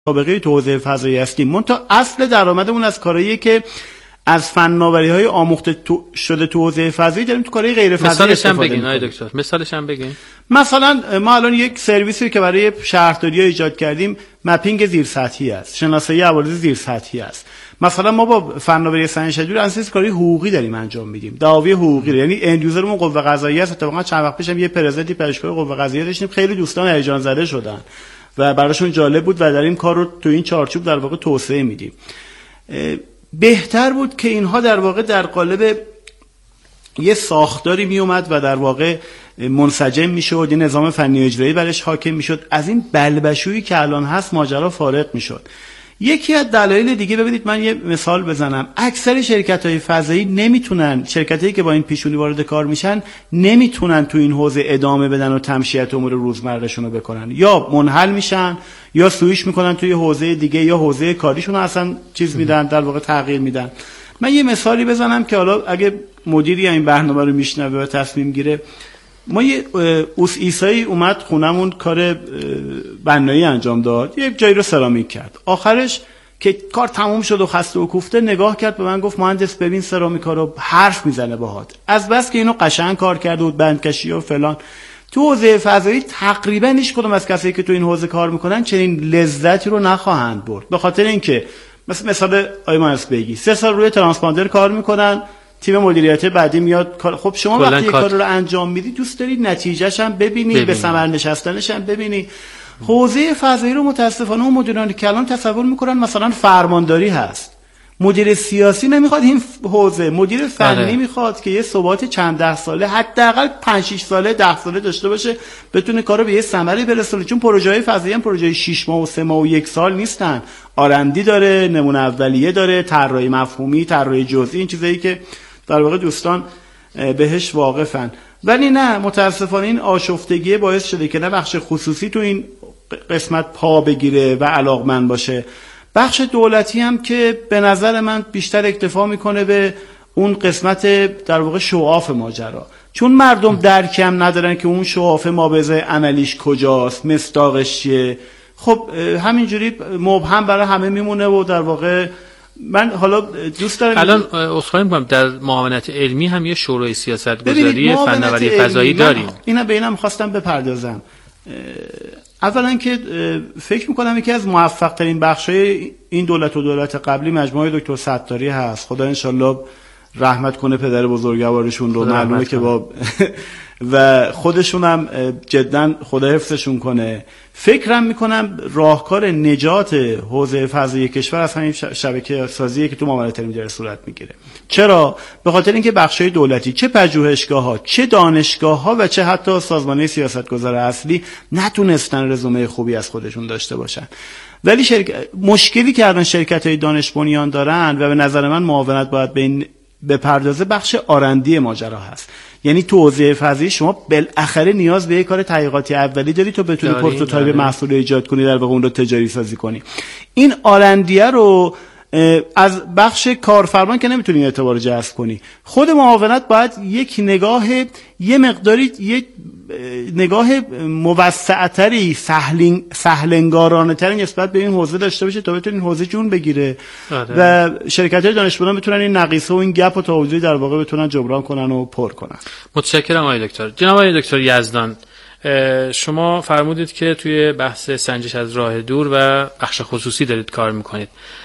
سابقه تو حوزه فضایی هستیم. منتها اصل درآمدمون از کارهاییه که از فناوری‌های آموخته شده تو حوزه فضایی داریم تو کارهای غیر فضایی استفاده بگین آقای دکتر. مثالش هم بگین. مثلا ما الان یک سرویسی که برای شهرداری‌ها ایجاد کردیم، مپینگ زیرسطحی است، شناسایی عوارض زیرسطحی است. مثلا ما با فناوری سنج شجور اساس کاری حقوقی داریم انجام میدیم، دعاوی حقوقی، یعنی اند یوزرمون قوه قضاییه است. اتفاقا چند وقت پیشم یه پرزنتی پیشکار قوه قضاییه داشتیم، خیلی دوستان هیجان زده شدن و براشون جالب بود و در این کار رو تو این چارچوب در واقع توسعه میدیم. بهتر بود که اینها در واقع در قالب یه ساختاری می اومد و در واقع منسجم میشد، یه نظام فنی اجرایی برش حاکم میشد، از این بلبشویی که الان هست ماجرا فارغ میشد. یکی از دلایل دیگه، ببینید من یه مثال بزنم، اکثر شرکت‌های فضایی نمیتونن، شرکتایی که با این پیشونی وارد کار میشن نمیتونن تو این حوزه ادامه بدن و تمشیت امور روزمرهشون رو بکنن، یا منحل میشن یا سویش میکنن توی حوزه دیگه، یا حوزه کاریشون اصلا چیز میدن، در واقع تغییر میدن. من یه مثالی بزنم که حالا اگه مدیری این برنامه رو میشنوه و تصمیم گیره، ما یه ایسایی اومد خونمون کار بنایی انجام داد، یه جایی رو سرامیک کرد. آخرش که کار تموم شد و خسته و کوفته نگاه کرد به من گفت مهندس ببین سرامیکا رو حرف میزنه باهات. از بس که اینو قشنگ کار کرده بود، بندکشی و فلان. تو حوزه فضایی تقریبا هیچ کدوم از کسایی که تو این حوزه کار میکنن چنین لذتی رو نخواهند برد، به خاطر اینکه مثلا آی مهندس بگی 3 سال روی ترانسپاندر کار میکنن، تیم مدیریتی بعدی میاد. خب شما وقتی یک کار رو انجام میدی دوست دارید نتیجهش هم ببینی، به ثمر نشستنش هم ببینی. حوزه فضایی رو متاسفانه اون مدیران که الان تصور میکنن مثلا فرمانداری هست، مدیر سیاسی نمیخواد این حوزه، مدیر فنی میخواد که یه ثبات چند ده ساله، حداقل 5-6 ساله 10 ساله داشته باشه، بتونه کارو به یه ثمری برسونه. چون پروژه‌های فضایی هم پروژه 6 ماه و 3 ماه و 1 سال نیستن، آرندی داره، نمونه اولیه داره، طراحی مفهومی، طراحی جزئی، این چیزایی که در واقع دوستان بهش واقفن. ولی نه، متاسفانه این آشفتگی باعث شده که نه بخش خصوصی تو این قسمت پا بگیره و علاقمند باشه، بخش دولتی هم که به نظر من بیشتر اکتفا میکنه به اون قسمت در واقع شعاف ماجرا، چون مردم درکی هم ندارن که اون شعاف مابعضای عملیش کجاست، مصداقش چیه. خب همینجوری مبهم برای همه میمونه و در واقع من حالا دوست دارم الان عذرخواهی می‌کنم در معاونت علمی هم یه شورای سیاست‌گذاری فناوری فضایی داریم. اینا به اینم خواستم بپردازم. اولا که فکر میکنم یکی از موفق ترین بخشای این دولت و دولت قبلی مجموعه دکتر ستاری هست، خدا انشالله رحمت کنه پدر بزرگوارشون رو، معلومه که با و خودشون هم جدا خدا حفظشون کنه. فکرم میکنم راهکار نجات حوزه فضایی کشور از همین شبکه سازیه که تو معاملات علمی داره صورت میگیره. چرا؟ به خاطر اینکه بخشای دولتی، چه پژوهشگاه‌ها، چه دانشگاه‌ها و چه حتی سازمان‌های سیاستگزار اصلی نتونستن رزومه خوبی از خودشون داشته باشن. ولی مشکلی که الان شرکت‌های دانش بنیان دارن و به نظر من معاونت باید به این بپردازه، بخش آرندی ماجرا هست. یعنی تو حوزه فضایی شما بالاخره نیاز به یک کار تحقیقاتی اولی داری تا بتونی پروتوتایپ محصول ایجاد کنی، در واقع اون رو تجاری سازی کنی. این آرندیه رو از بخش کارفرما که نمیتونی اعتبار جذب کنی. خود معاونت باید یک نگاه یه مقداری یک نگاه موسع‌تری، سهلنگارانه‌تری نسبت به این حوزه داشته باشه تا بتونه این حوزه جون بگیره و شرکت‌های دانشجویان بتونن این نقیصه و این گپ و تعویضی در واقع بتونن جبران کنن و پر کنن. متشکرم آقای دکتر. جناب آقای دکتر یزدان، شما فرمودید که توی بحث سنجش از راه دور و بخش خصوصی دارید کار میکنید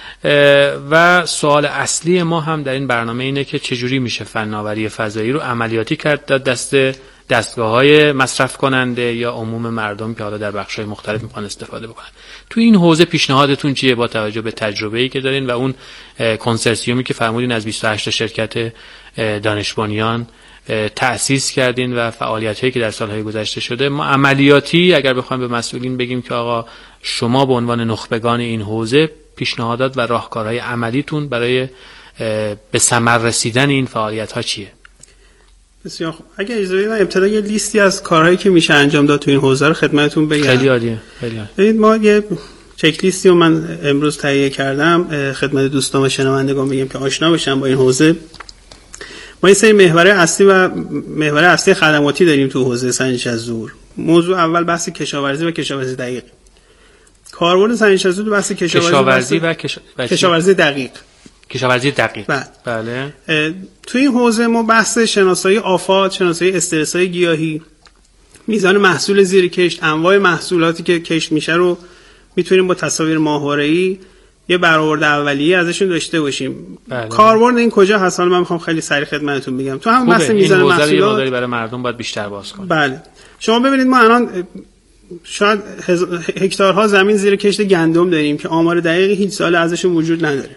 و سوال اصلی ما هم در این برنامه اینه که چجوری میشه فناوری فضایی رو عملیاتی کرد در دستگاه‌های مصرف کننده یا عموم مردم که حالا در بخش‌های مختلف میخوان استفاده بکنن. تو این حوزه پیشنهادتون چیه با توجه به تجربه‌ای که دارین و اون کنسرسیومی که فرمودین از 28 تا شرکت دانش بنیان تأسیس کردین و فعالیتایی که در سالهای گذشته شده، ما عملیاتی اگر بخوایم به مسئولین بگیم که آقا شما به عنوان نخبگان این حوزه پیشنهادات و راهکارهای عملیتون برای به ثمر رسیدن این فعالیت‌ها چیه؟ بسیار خوب. اگر اجازه بدید من ابتدا یه لیستی از کارهایی که میشه انجام داد تو این حوزه رو خدمتتون بگم. خیلی عالیه. خیلی عالیه. ببینید ما یه چک لیستی رو من امروز تهیه کردم خدمت دوستان و شنوندگان بگم که آشنا بشن با این حوزه. ما این سری محور اصلی خدماتی داریم تو حوزه سنجش از دور. موضوع اول بحث کشاورزی و کشاورزی دقیق. کاربرد سنجش‌سازی تو بحث کشاورزی و کشاورزی دقیق. کشاورزی دقیق. بله. تو این حوزه ما بحث شناسایی آفات، شناسایی استرس‌های گیاهی، میزان محصول زیر کشت، انواع محصولاتی که کشت میشه رو میتونیم با تصاویر ماهواره‌ای یه برآورد اولیه ازشون داشته باشیم. بله. کاربرد این کجا هست؟ حالا من میخوام خیلی سریع خدمتتون بگم. تو هم بحث میزان محصولات برای مردم باید بیشتر باز کنیم. بله. شما ببینید ما الان شاید هکتارها زمین زیر کشت گندم داریم که آمار دقیقی هیچ سال ازشون وجود نداره.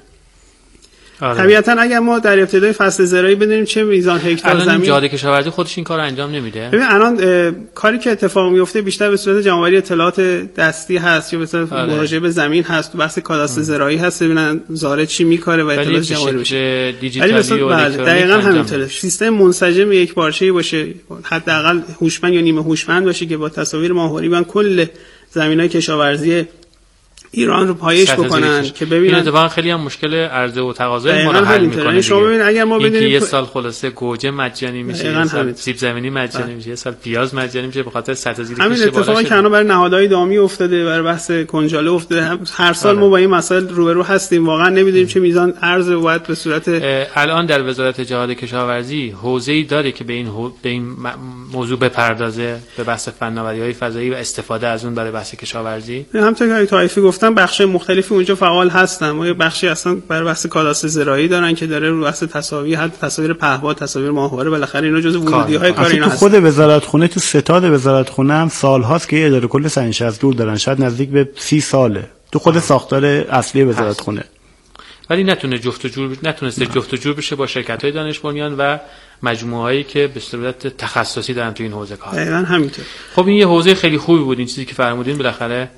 طبیعتا اگر ما در ابتدای فصل زراعی بدونیم چه میزان هکتار زمین، جاده کشاورزی خودش این کارو انجام نمیده. ببین الان کاری که اتفاق میفته بیشتر به صورت جمع‌آوری اطلاعات دستی هست یا به صورت مراجعه به زمین هست، تو بحث کاداستر زراعی هست، ببینن زاره چی میکاره و اطلاعات جمع‌آوری بشه. دیجیتالی و الکترونیک دقیقاً همینطوره. سیستم منسجم یک پارچه‌ای باشه، حداقل هوشمند یا نیمه هوشمند باشه که با تصاویر ماهواری من کل زمینای کشاورزی ایران رو پایش بکنن که ببینن. این اتفاقا خیلی هم مشکل عرضه و تقاضای ما رو حل میکنه. شما ببین اگر ما بدونیم یه سال خلاصه گوجه مجانی میشه، یه سال سیب زمینی مجانی میشه، یه سال پیاز مجانی میشه به خاطر سطح زیر کشت بالا شده. همین اتفاقا که الان برای نهادهای دامی افتاده، برای بحث کنجاله افتاده. هر سال ما با این مسائل روبرو هستیم. واقعا نمیدونیم چه میزان ارز باید به صورت الان در وزارت جهاد کشاورزی حوزه‌ای داره که به این موضوع بپردازه، به بحث فناوری‌های فضایی و استفاده از اون برای بحث کشاورزی. همونطور که طایفی گفتم بخش مختلفی اونجا فعال هستن. ما یه بخشی اصلا برای بحث کاداستر زراعی دارن که داره رو بحث تصاویر، حتی تصاویر پهپاد، تصاویر ماهواره، بالاخره اینا جزء ورودی‌های کار اینا هست. خود وزارتخونه تو ستاد وزارتخونه هم سال‌هاست که اداره کل سنجش از دور دارن، شاید نزدیک به 30 ساله تو خود ساختار اصلی وزارتخونه. ولی نتونسته جفت و جور بشه با شرکت‌های دانش بنیان و مجموعه‌ای که به صورت تخصصی دارن تو این حوزه کار. دقیقاً همینطور. خب این یه حوزه خیلی خوبی بود، این چیزی که فرمودین بالاخره.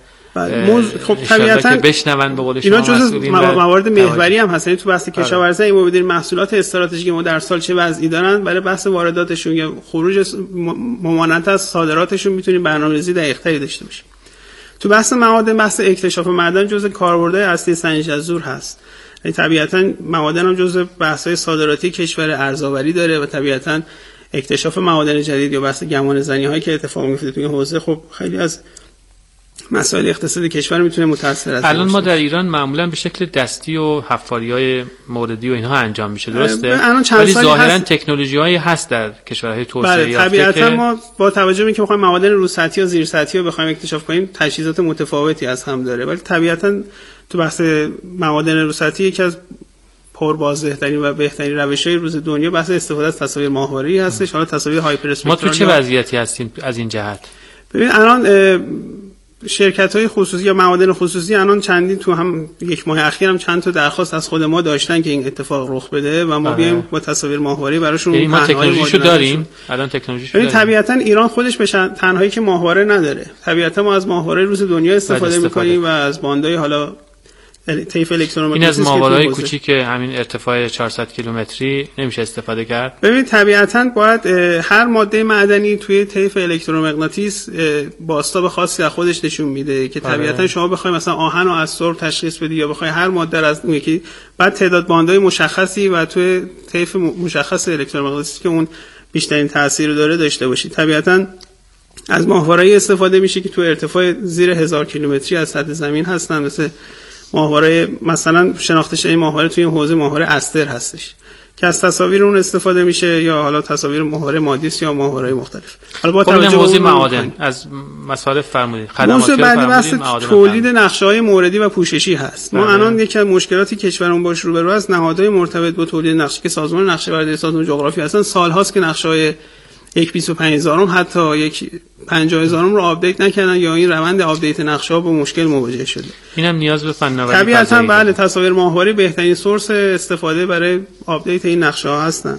خب طبیعتاً بشنون به قول شما اینا جزء موارد محوری هم هستن تو بحث کشاورزی. این مبادر محصولات استراتژیک ما در سال چه وضعی دارن، برای بحث وارداتشون یا خروج ممانعت از صادراتشون میتونیم برنامه‌ریزی دقیق‌تری داشته باشیم. تو بحث معادن، بحث اکتشاف معدن جزء کاربردهای اصلی سنجش از دور هست. طبیعتاً معادن هم جزء بحث‌های صادراتی کشور ارزآوری داره و طبیعتاً اکتشاف معادن جدید یا بحث گمانه‌زنی‌هایی که اتفاق میفته تو این حوزه خب خیلی از مسائل اقتصادی کشور میتونه متاثر از الان ما در ایران معمولا به شکل دستی و حفاری‌های موردی و اینها انجام میشه، درسته؟ ولی ظاهرا تکنولوژی‌هایی هست در کشورهای توسعه یافته. طبیعتاً ما با توجه به اینکه می‌خوایم معادن رو سطحی یا زیر سطحی رو بخوایم اکتشاف کنیم تجهیزات متفاوتی از هم داره، ولی طبیعتاً تو بحث معادن رو سطحی یکی از پربازده‌ترین و بهترین روش‌های روز دنیا بحث استفاده از تصاویر ماهواره‌ای هستش. حالا تصاویر هایپر اسپکترال. ما تو چه وضعیتی هستیم از این جهت؟ ببین الان شرکت‌های خصوصی یا معادن خصوصی الان چندین تو هم یک ماه اخیر هم چند تا درخواست از خود ما داشتن که این اتفاق رخ بده و ما بیایم با تصاویر ماهواره‌ای براشون ما تکنولوژیشو داریم. الان تکنولوژیشو داریم. طبیعتاً ایران خودش به تنهایی که ماهواره نداره. طبیعتاً ما از ماهواره روز دنیا استفاده می‌کنیم و از باندهای حالا طیف الکترومغناطیسی. این از ماهواره‌های کوچیک همین ارتفاع 400 کیلومتری نمیشه استفاده کرد. ببین طبیعتاً باید هر ماده معدنی توی طیف الکترومغناطیس بازتاب خاصی از خودش نشون میده که طبیعتاً شما بخواید مثلا آهن رو از سرب تشخیص بدی یا بخواید هر ماده رو از اون یکی، بعد تعداد باندهای مشخصی و توی طیف مشخص الکترومغناطیسی که اون بیشترین تاثیر رو داره داشته باشید. طبیعتاً از ماهواره‌ای استفاده میشه که تو ارتفاع زیر 1000 کیلومتری از سطح زمین هستن، مثل ماهواره مثلا شناخته شده ماهواره توی این حوزه ماهواره استر هستش که از تصاویر اون استفاده میشه یا حالا تصاویر ماهواره مادی است یا ماهواره مختلف. حالا با توجه به حوزه معادن از مصارف فرمودید، خدمات فرمودید، تولید نقشه‌های موردی و پوششی هست. ما الان یکی از مشکلاتی کشورمون باش روبرو است، نهادهای مرتبط با تولید نقشه که سازمان نقشه برداری، سازمان جغرافی هستن، سال‌هاست که نقشه‌های 1.25 حتی 1.50 رو آپدیت نکردن یا این روند آپدیت نقشه ها با مشکل مواجه شده. اینم نیاز به فناوری طبیعتاً بله، تصاویر ماهواری بهترین سورس استفاده برای آپدیت این نقشه ها هستن.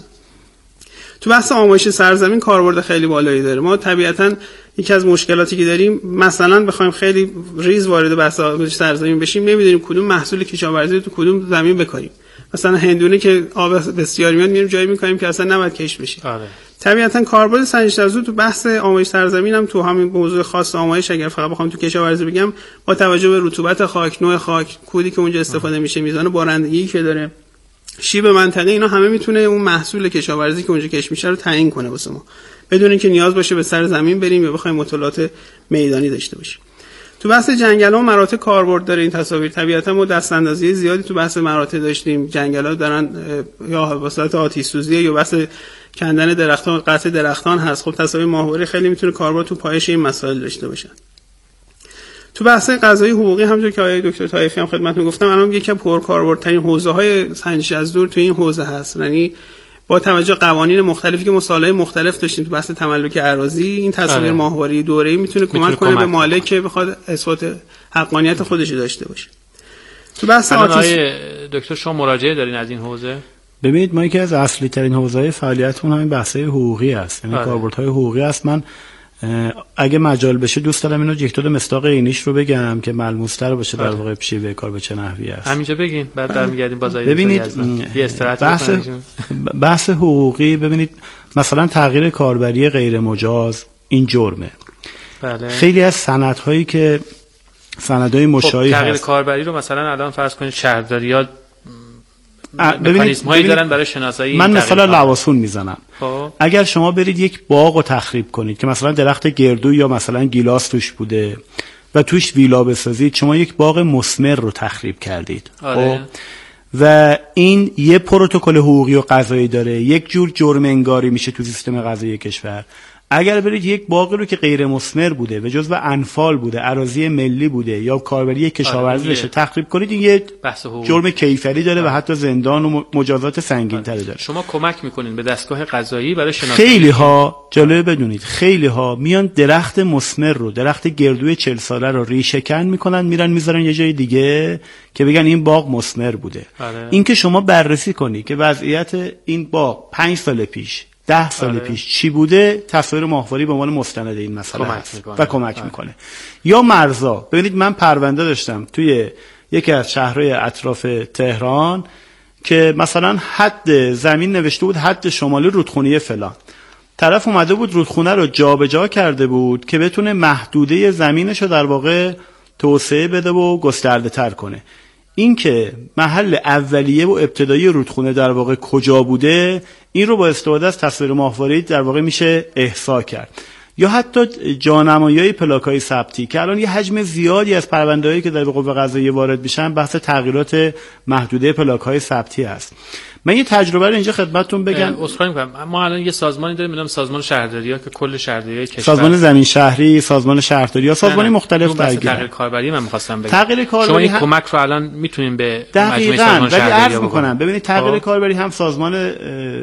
تو بحث آمایش سرزمین کاربرد خیلی بالایی داره. ما طبیعتاً یکی از مشکلاتی که داریم مثلا بخوایم خیلی ریز وارد بحث آمایش سرزمین بشیم، نمیدونیم کدوم محصول کشاورزی تو کدوم زمین بکاریم. مثلا هندونه که آب بسیار میاد میریم جایی می‌کنیم که اصلا نباید کشت بشه. طبیعتاً کاربرد سنجش از تو بحث آمایش سرزمین هم تو همین موضوع خاص آمایش، اگر فقط بخوام تو کشاورزی بگم، با توجه به رطوبت خاک، نوع خاک، کودی که اونجا استفاده میشه، میزان بارندگی که داره، شیب منطقه، اینا همه میتونه اون محصول کشاورزی که اونجا کشت میشه رو تعیین کنه واسه ما، بدون اینکه نیاز باشه به سر زمین بریم یا بخوایم مطالعات میدانی داشته باشیم. تو بحث جنگل‌ها مراتع کاربرد داره این تصاویر. طبیعتا ما دستاندازی زیادی تو بحث مراتع داشتیم. جنگل‌ها دارن یا وسایل آتش سوزی یا بحث کندن درختان، قطع درختان هست. خب تصاویر ماهواره خیلی میتونه کاربرد تو پایش این مسائل داشته باشه. تو بحث قضایی حقوقی همونطور که آقای دکتر طایفی هم خدمتتون گفتم، الان یکی از پرکاربردترین حوزه‌های سنجش از دور تو این حوزه هست. یعنی با توجه قوانین مختلفی که مصالحه مختلف داشتیم تو بحث تملک اراضی، این تصاویر ماهواره‌ای دوره‌ای میتونه کمک کنه به مالک که بخواد اثبات حقانیت خودش داشته باشه. تو بحث دکتر شما مراجعه دارین از این حوزه؟ ببینید ما یکی از اصلی ترین حوزه‌های فعالیتمون همین بحث‌های حقوقی است. یعنی کاربردهای حقوقی است. من اگه مجال بشه دوست دارم اینو یک دو مصداق عینیش رو بگم که ملموس‌تر باشه در واقع شیوه کار به چه نحوی است. همینجا بگین بعد برمیگردیم باز. ببینید بحث حقوقی، ببینید مثلا تغییر کاربری غیر مجاز این جرمه. بله. خیلی از سندهایی که سندهای مشابهی هست. تغییر کاربری رو مثلا الان فرض کنید شهرداری‌ها مکانیزم‌هایی دارن برای شناسایی. من مثلا لواسون میزنم. اگر شما برید یک باغ رو تخریب کنید که مثلا درخت گردو یا مثلا گیلاس توش بوده و توش ویلا بسازید، شما یک باغ مثمر رو تخریب کردید. و این یه پروتکل حقوقی و قضایی داره، یک جور جرم انگاری میشه تو سیستم قضایی کشور. اگر برید یک باغ رو که غیر مثمر بوده و جزو انفال بوده، اراضی ملی بوده یا کاربری کشاورزی بشه تخریب کنید، این یه جرم کیفری داره و حتی زندان و مجازات سنگین تری داره. شما کمک میکنین به دستگاه قضایی برای شناسایی. خیلی ها جلوه بدونید، خیلی ها میان درخت مثمر رو، درخت گردوی 40 ساله رو ریشه کن میکنن، میرن میذارن یه جای دیگه که بگن این باغ مثمر بوده. این که شما بررسی کنی که وضعیت این باغ 5 سال پیش 10 سال پیش چی بوده، تصویر ماهواری به عنوان مستند این مسئله هست و کمک میکنه. یا مرزا، ببینید من پرونده داشتم توی یکی از شهرهای اطراف تهران که مثلا حد زمین نوشته بود حد شمالی رودخونه فلان، طرف اومده بود رودخونه رو جابجا کرده بود که بتونه محدوده زمینش رو در واقع توسعه بده و گسترده تر کنه. این که محل اولیه و ابتدایی رودخونه در واقع کجا بوده، این رو با استفاده از تصویر ماهواره‌ای در واقع میشه احصا کرد. یا حتی جانمایی‌های پلاک‌های ثبتی که الان یه حجم زیادی از پرونده‌هایی که در قوه قضاییه وارد میشن بحث تغییرات محدوده پلاک‌های ثبتی است. من یه تجربه رو اینجا خدمتتون بگم. عذرخواهی می‌کنم، ما الان یه سازمانی داریم، می‌دونم سازمان شهرداری‌ها که کل شهرداری‌های کشور، سازمان زمین شهری، سازمان شهرداری‌ها، سازمانی مختلف درگیرن. تغییر کاربری من می‌خواستم بگم. تغییر کاربری شما این کمک رو الان می‌تونین به مجموعه سازمان شهرداری‌ها بکنید. ببینید تغییر کاربری هم سازمان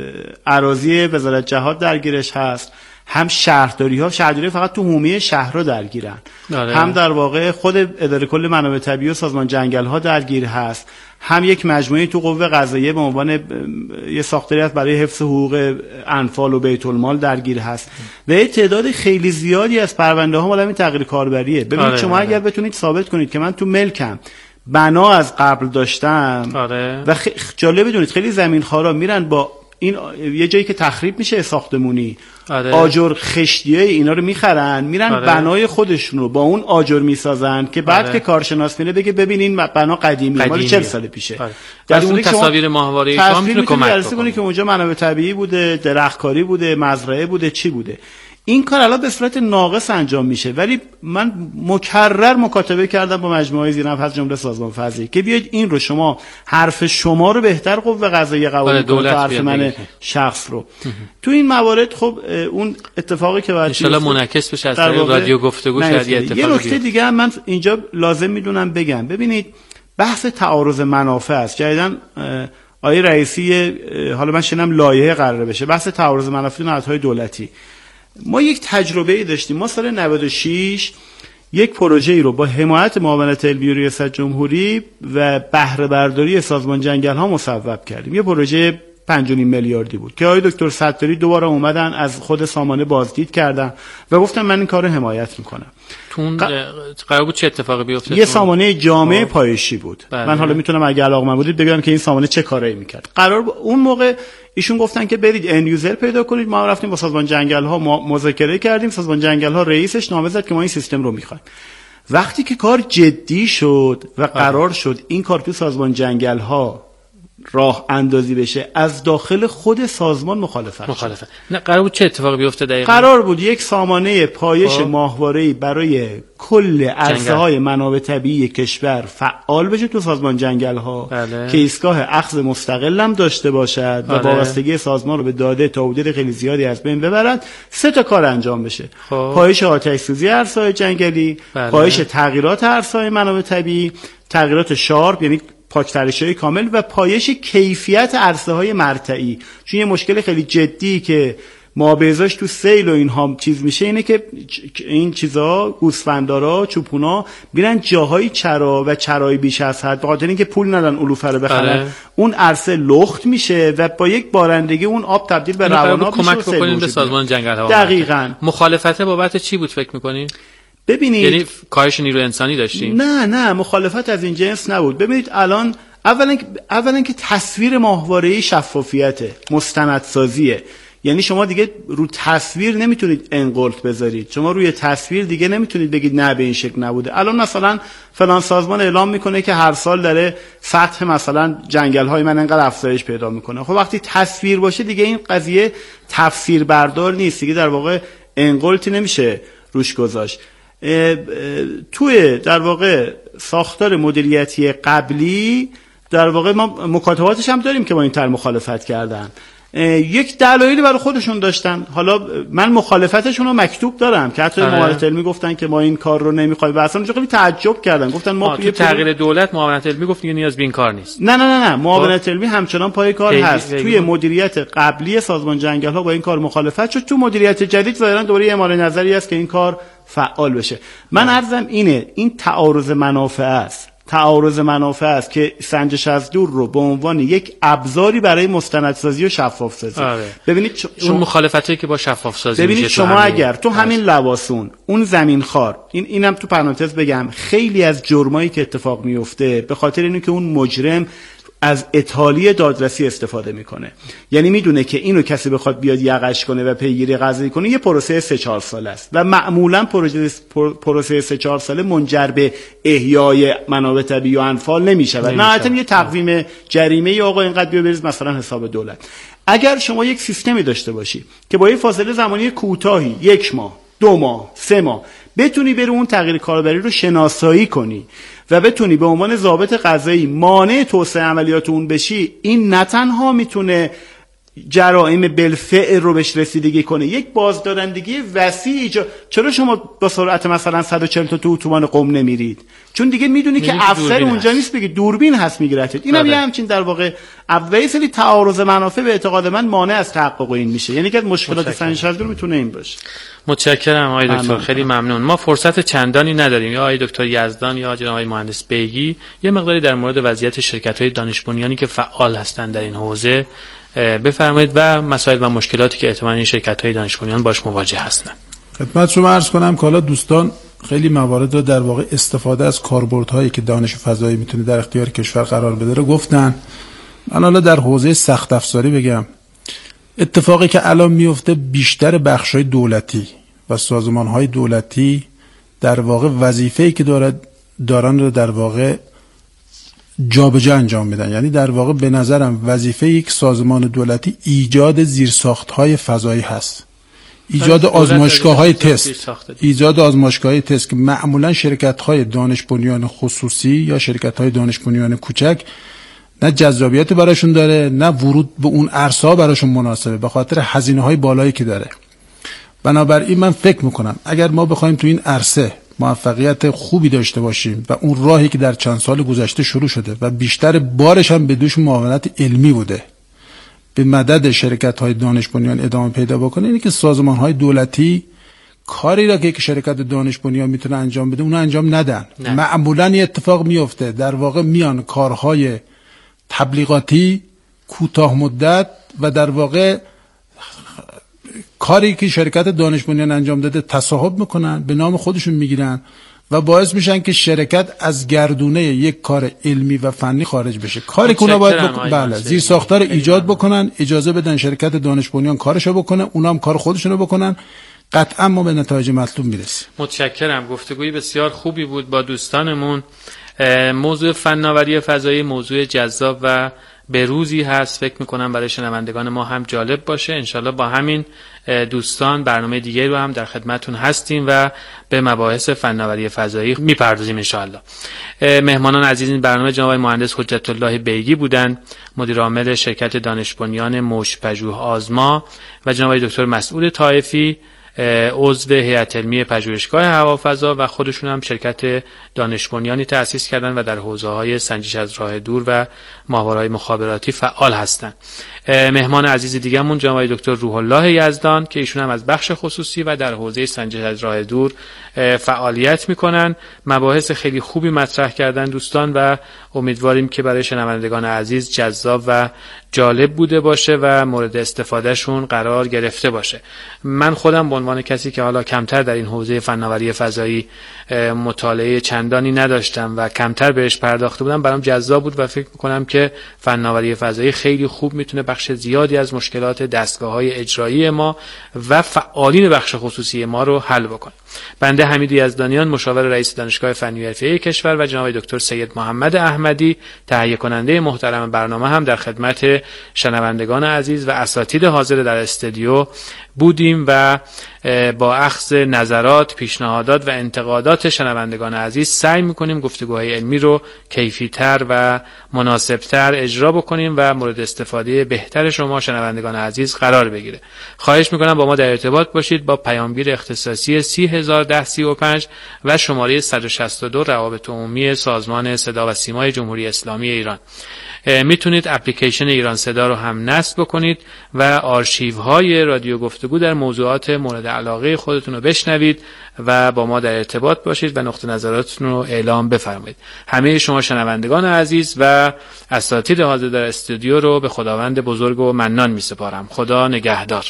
اراضی وزارت جهاد درگیرش هست، هم شهرداری فقط تو حومه شهرها درگیرن. هم در واقع خود اداره کل منابع طبیعی و سازمان جنگل ها درگیر هست، هم یک مجموعه تو قوه قضاییه به عنوان یه ساختاری هست برای حفظ حقوق انفال و بیت المال درگیر هست و یه تعداد خیلی زیادی از پرونده ها مال همین تغییر کاربریه. ببینید شما اگر بتونید ثابت کنید که من تو ملکم بنا از قبل داشتم و جالب بدونید خیلی زمینخوارا میرن با این یه جایی که تخریب میشه ساختمونی، آجر خشتیه اینا رو میخرن، میرن بنای خودشون رو با اون آجر میسازن که بعد که کارشناس میره بگه ببین این بنا قدیمی مال 40 سال پیشه. در اون تصاویر ماهواره‌ای شما میتونه کمک کنه که اونجا منابع طبیعی بوده، درختکاری بوده، مزرعه بوده، چی بوده. این کار الان به صورت ناقص انجام میشه، ولی من مکرر مکاتبه کردم با مجموعه زیرنفس از جمله سازمان فضایی که بیاید این رو شما حرف شما رو بهتر قوه قضاییه قبول کنه تا حرف من شخص رو. تو این موارد خب اون اتفاقی که بعد ان منعکس بشه از رادیو گفتگو شاید یه اتفاقی. یه نکته دیگه هم من اینجا لازم میدونم بگم. ببینید بحث تعارض منافع است. جدیداً آقای رئیسی حالا من شنیدم لایحه قراره بشه بحث تعارض منافع تو نهادهای دولتی. ما یک تجربه داشتیم. ما سال 96 یک پروژه‌ای رو با حمایت معاونت علمی ریاست جمهوری و بهره برداری سازمان جنگل ها مصوب کردیم. یه پروژه 5.5 میلیاردی بود که آقای دکتر ستاری دوباره اومدن از خود سامانه بازدید کردن و گفتن من این کار رو حمایت میکنم. قرار بود چه اتفاقی بیفته؟ یه سامانه جامع پایشی بود. من حالا میتونم اگه علاقه‌مند بودید بگم که این سامانه چه کاری میکرد. اون موقع ایشون گفتن که برید اند یوزر پیدا کنید. ما رفتیم با سازمان جنگل ها مذاکره کردیم. سازمان جنگل ها رئیسش نامه زد که ما این سیستم رو میخوایم. وقتی که کار جدی شد و قرار شد این کار تو سازمان جنگل ها راه اندازی بشه از داخل خود سازمان مخالفت. نه قرار بود چه اتفاقی بیفته دقیقاً؟ قرار بود یک سامانه پایش ماهواره‌ای برای کل عرصه‌های منابع طبیعی کشور فعال بشه تو سازمان جنگل‌ها. بله. که ایستگاه اخذ مستقل هم داشته باشد و وابستگی سازمان رو به داده تا حدود خیلی زیادی از بین ببرد. 3 تا کار انجام بشه. پایش آتش سوزی عرصه‌های جنگلی، پایش تغییرات عرصه‌های منابع طبیعی، تغییرات شارپ یعنی پاک‌ترشی کامل و پایش کیفیت عرصه‌های مرتعی. چون یه مشکل خیلی جدی که ما به ازاش تو سیل و اینها چیز میشه اینه که این چیزا گوسفندارا چوپونا میرن جاهای چرا و چرای بیش از حد به خاطر اینکه پول ندارن علوفه رو بخرن. اون عرصه لخت میشه و با یک بارندگی اون آب تبدیل به رواناب میشه. کمک بکنین به سازمان جنگل‌ها. دقیقاً. مخالفت بابت چی بود فکر می‌کنین؟ ببینید یعنی کاهش نیروی انسانی داشتیم؟ نه مخالفت از این جنس نبود. ببینید الان اولا که تصویر ماهواره‌ای شفافیته، مستندسازیه. یعنی شما دیگه رو تصویر نمیتونید انقلت بذارید. شما روی تصویر دیگه نمیتونید بگید نه به این شکل نبوده. الان مثلا فلان سازمان اعلام میکنه که هر سال داره سطح مثلا جنگل‌های من انقدر افزایش پیدا میکنه. خب وقتی تصویر باشه دیگه این قضیه تفسیر بردار نیست. دیگه در واقع انقلتی نمیشه روش گذاشت. توی در واقع ساختار مدیریتی قبلی در واقع ما مکاتباتش هم داریم که با این طرح مخالفت کردن. یک دلایلی برای خودشون داشتن. حالا من مخالفتشون رو مکتوب دارم که حتی معاونت علمی گفتن که ما این کار رو نمیخوایم و اصلا خیلی تعجب کردن. گفتن ما تو تغییر دولت معاونت علمی گفت دیگه نیاز به این کار نیست. نه معاونت علمی همچنان پای کار هست. توی مدیریت قبلی سازمان جنگل‌ها با این کار مخالفت شد. تو مدیریت جدید ظاهرا دوباره اعمال نظری است که این کار فعال بشه. من عرضم اینه، این تعارض منافع است که سنجش از دور رو به عنوان یک ابزاری برای مستندسازی و شفاف سازی. ببینید اون مخالفتی که با شفاف سازی ببینید شما اگر تو همین لواسون اون زمین خار اینم تو پرانتز بگم خیلی از جرمایی که اتفاق میفته به خاطر اینه که اون مجرم از اطالی دادرسی استفاده میکنه. یعنی میدونه که اینو کسی بخواد بیاد یقش کنه و پیگیری قضایی کنه یه پروسه 3-4 ساله است و معمولا پروسه 3-4 ساله منجر به احیای منابع طبیعی و انفال نمیشه. نه حتی یه تقویم جریمه یا آقا اینقدر بیا بریز مثلا حساب دولت. اگر شما یک سیستمی داشته باشی که با یه فاصله زمانی کوتاهی 1 ماه 2 ماه 3 ماه بتونی بری اون تغییر کاربری رو شناسایی کنی و بتونی به عنوان ضابط قضایی مانع توسعه عملیات اون بشی، این نه تنها میتونه جرائم بالفعل رو بهش رسیدگی کنه، یک بازدارندگی وسیع چرا شما با سرعت مثلا 140 تا تو اتوبان قم نمیرید؟ چون دیگه میدونی که افسر اونجا نیست، بگی دوربین هست میگیرتت. اینم یه همچین در واقع اولین سری تعارض منافع به اعتقاد من مانع از تحقق این میشه. یعنی که مشکلات سنجش از دور میتونه این باشه. متشکرم آقای دکتر، خیلی ممنون. ما فرصت چندانی نداریم. یا آقای دکتر یزدان یا جناب آقای مهندس بیگی یه مقداری در مورد وضعیت شرکت‌های دانش بنیانی که فعال هستند در این حوزه بفرمایید و مسائل و مشکلاتی که احتمالاً این شرکت‌های دانش بنیان باش مواجه هستند. خدمت شما عرض کنم که حالا دوستان خیلی موارد رو در واقع استفاده از کاربردهایی که دانش فضایی میتونه در اختیار کشور قرار بده رو گفتن. من حالا در حوزه سخت افزاری بگم اتفاقی که الان میفته بیشتر بخش‌های دولتی و سازمان‌های دولتی در واقع وظیفه‌ای که دارن رو در واقع جابجا انجام میدن. یعنی در واقع به نظرم وظیفه یک سازمان دولتی ایجاد زیرساخت‌های فضایی هست، ایجاد آزمایشگاه‌های تست که معمولا شرکت‌های دانش بنیان خصوصی یا شرکت‌های دانش بنیان کوچک نه جذابیت براشون داره نه ورود به اون عرصه‌ها براشون مناسبه به خاطر هزینه‌های بالایی که داره. بنابراین من فکر میکنم اگر ما بخوایم تو این عرصه موفقیت خوبی داشته باشیم و اون راهی که در چند سال گذشته شروع شده و بیشتر بارش هم به دوش معاونت علمی بوده به مدد شرکت‌های دانش بنیان ادامه پیدا بکنه، اینه که سازمان‌های دولتی کاری را که شرکت دانش بنیان میتونه انجام بده اون انجام ندن. معمولاً این اتفاق میفته، در واقع میان کارهای تبلیغاتی کوتاه مدت و در واقع کاری که شرکت دانش بنیان انجام داده تصاحب میکنن، به نام خودشون میگیرن و باعث میشن که شرکت از گردونه یک کار علمی و فنی خارج بشه. کاری که اونا باید زیر ساختار ایجاد بکنن، اجازه بدن شرکت دانش بنیان کارشو بکنه، اونا هم کار خودشونو بکنن، قطعا ما به نتایج مطلوب میرسیم. متشکرم. گفتگوی بسیار خوبی بود با دوستانمون. موضوع فناوری فضایی موضوع جذاب و به روزی هست فکر میکنم برای شنوندگان ما هم جالب باشه. انشالله با همین دوستان برنامه دیگه رو هم در خدمتون هستیم و به مباحث فناوری فضایی میپردازیم انشالله. مهمانان عزیز این برنامه جناب مهندس حجت الله بیگی بودن، مدیر عامل شرکت دانش بنیان موش پژوه آزما، و جناب دکتر مسعود طائفی عضو هیئت علمی پژوهشگاه هوافضا و خودشون هم شرکت دانش بنیانی تأسیس کردن و در حوزه‌های سنجش از راه دور و ماهواره‌های مخابراتی فعال هستند. مهمان عزیز دیگه‌مون جناب دکتر روح الله یزدان که ایشون هم از بخش خصوصی و در حوزه سنجش از راه دور فعالیت میکنن. مباحث خیلی خوبی مطرح کردن دوستان و امیدواریم که برای شنوندگان عزیز جذاب و جالب بوده باشه و مورد استفادهشون قرار گرفته باشه. من خودم به عنوان کسی که حالا کمتر در این حوزه فناوری فضایی مطالعه چندانی نداشتم و کمتر بهش پرداخته بودم، برام جذاب بود و فکر میکنم که فناوری فضایی خیلی خوب میتونه بخش زیادی از مشکلات دستگاه‌های اجرایی ما و فعالین بخش خصوصی ما رو حل بکنه. بنده حمید یزدانیان، مشاور رئیس دانشگاه فنی و حرفه‌ای کشور، و جناب دکتر سید محمد احمدی، تهیه کننده محترم برنامه، هم در خدمت شنوندگان عزیز و اساتید حاضر در استودیو بودیم و با اخذ نظرات، پیشنهادات و انتقادات شنوندگان عزیز سعی می‌کنیم گفتگوهای علمی رو کیفی‌تر و مناسب‌تر اجرا بکنیم و مورد استفاده بهتر شما شنوندگان عزیز قرار بگیره. خواهش می‌کنم با ما در ارتباط باشید با پیامگیر اختصاصی 3001035 و شماره 162 روابط عمومی سازمان صدا و سیمای جمهوری اسلامی ایران. میتونید اپلیکیشن ایران صدا رو هم نصب بکنید و آرشیوهای رادیو گفتگو در موضوعات مورد علاقه خودتون رو بشنوید و با ما در ارتباط باشید و نقطه نظراتتون رو اعلام بفرمایید. همه شما شنوندگان عزیز و اساتید حاضر در استودیو رو به خداوند بزرگ و منان میسپارم. خدا نگهدار.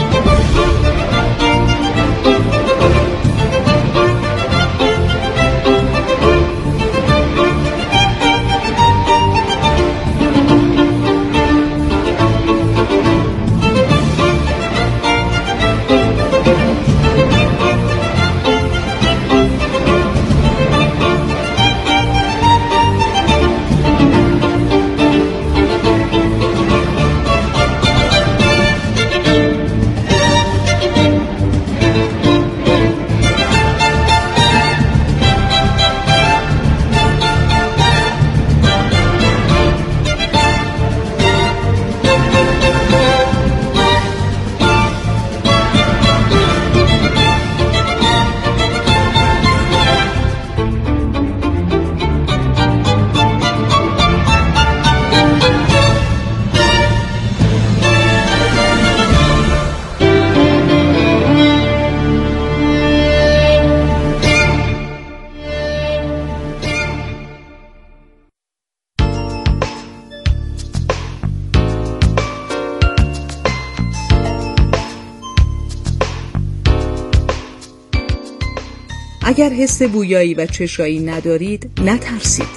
اگر حس بویایی و چشایی ندارید نترسید.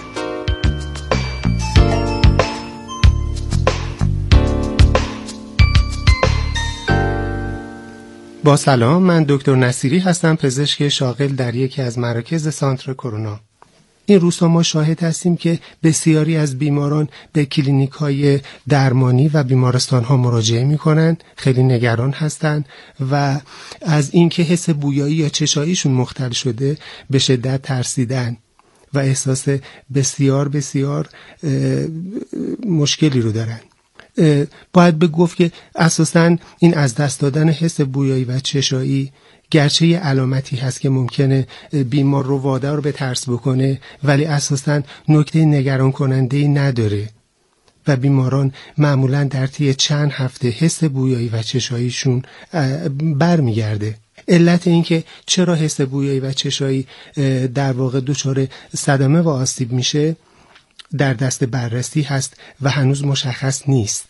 با سلام، من دکتر نصیری هستم، پزشک شاغل در یکی از مراکز سانتر کرونا. این روزها ما شاهد هستیم که بسیاری از بیماران به کلینیک‌های درمانی و بیمارستان‌ها مراجعه می‌کنند، خیلی نگران هستند و از اینکه حس بویایی یا چشاییشون مختل شده به شدت ترسیدن و احساس بسیار مشکلی رو دارن. باید بگفت که اساساً این از دست دادن حس بویایی و چشایی گرچه یه علامتی هست که ممکنه بیمار رو وادار به ترس بکنه، ولی اساساً نکته نگران کننده‌ای نداره و بیماران معمولاً در طی چند هفته حس بویایی و چشاییشون برمیگرده. علت این که چرا حس بویایی و چشایی در واقع دچار صدمه و آسیب میشه در دست بررسی هست و هنوز مشخص نیست.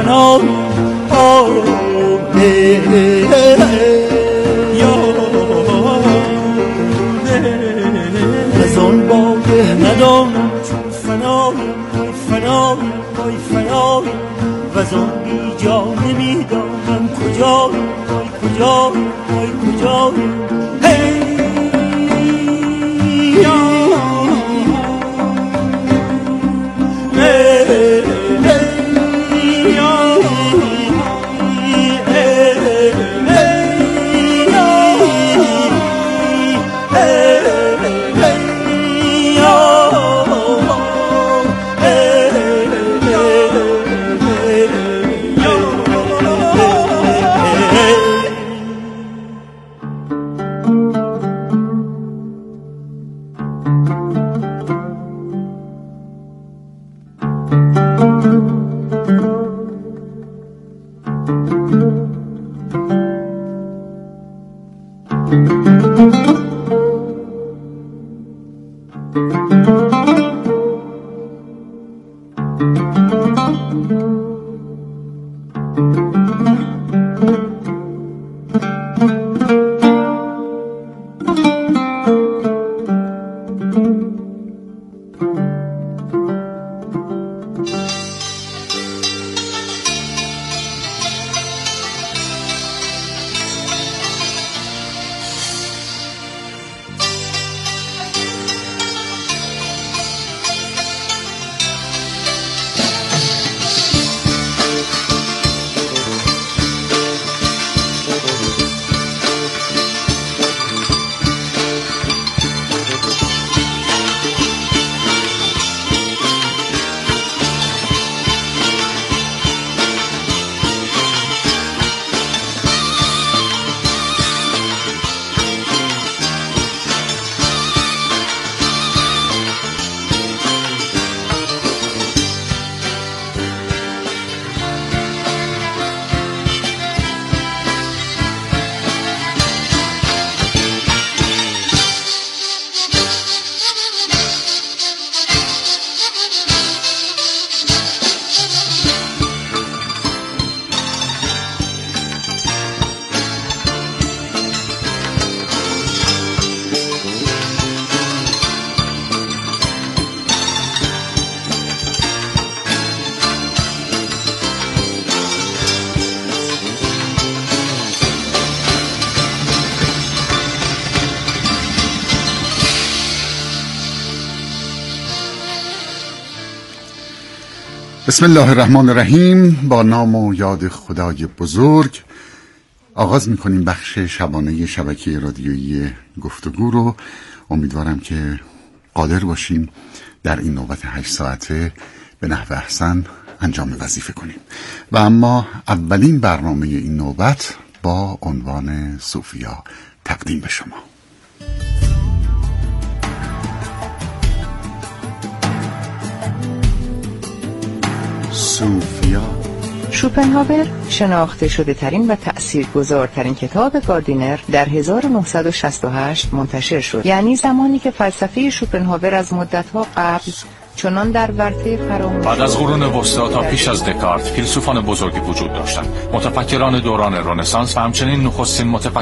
فنا از آن باده ندانم چون فنا فنا فنا و از آن بی جا نمیدانم کجا کجا کجا بسم الله الرحمن الرحیم. با نام و یاد خدای بزرگ آغاز میکنیم بخش شبانه شبکه رادیویی گفتگو رو. امیدوارم که قادر باشیم در این نوبت 8 ساعته به نحو احسن انجام وظیفه کنیم. و اما اولین برنامه این نوبت با عنوان صوفیا تقدیم به شما. صوفیا. شوپنهاور شناخته شده ترین و تأثیرگذارترین کتاب گاردینر در 1968 منتشر شد. یعنی زمانی که فلسفه شوپنهاور از مدت‌ها قبل چنان در ورطه فراموشی بعد از قرون وسطا تا پیش از دکارت فیلسوفان بزرگی وجود داشتند. متفکران دوران رنسانس و همچنین نخستین